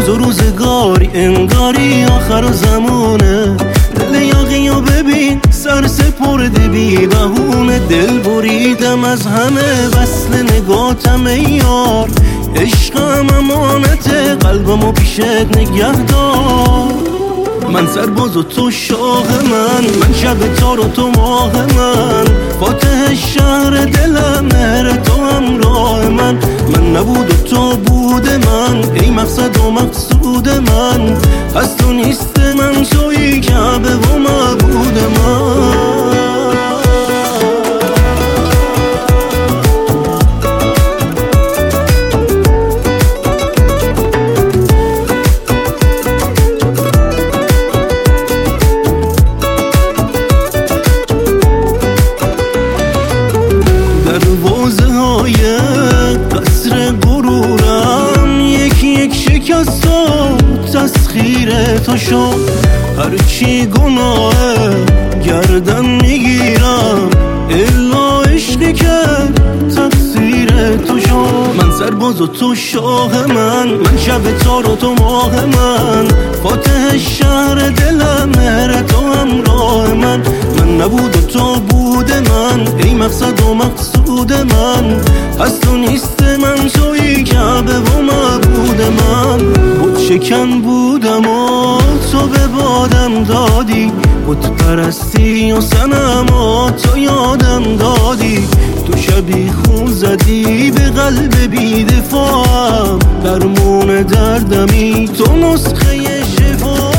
تو روزگاری انگاری آخر زمونه، دل یاقیو ببین سر سپرده بی بهونه. دل بریدم از همه وصل نگاتم ای یار، عشقم امانته قلبمو پیشت نگه دار. من سرباز و تو شاه من شب تار و تو ماه من، فاتح شهر دلم مهر تو همراه من. من نبود و تو بود من، ای مقصد و مقصود من. از تو نیست من تویی کعبه و معبود من. دروازه های قصر غرورم یک یک شکست و تسخیر تو شد. هرچی گناه گردن میگیرم الا عشقی که تقصیر تو شد. من سرباز و تو شاه من شب تار و تو ماه من. فاتح شهر دلم مهر تو همراه من. من نبود و تو بود من، ای مقصد و مقصود من. از تو نیست من تویی کعبه و معبود من. بود شکن بودم و تو به بادم دادی، بود پرستی و صنما تو یادم دادی. تو شبی خون زدی به قلب بی‌دفاعم، درمون دردمی تو نسخه شفا.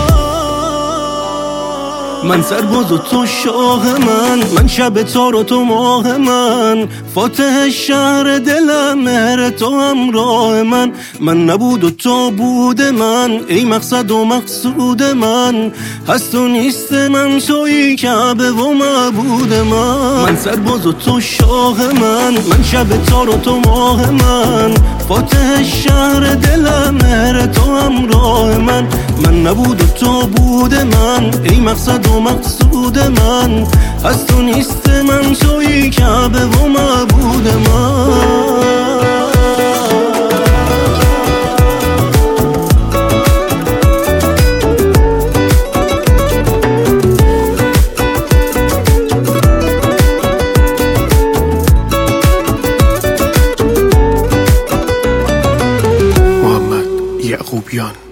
من سرباز و تو شاه من شب تار و تو ماه من. فاتح شهر دلم مهر تو همراه من. من نبود و تو بود من، ای مقصد و مقصود من. از تو نیست من تویی کعبه و معبود من. من سرباز و تو شاه من شب تار و تو ماه من. فاتح شهر دلم مهر تو همراه من. من نبود و تو بود من، ای مقصد و مقصود من. از تو نیست من تویی کعبه و معبود من. محمد یعقوبیان.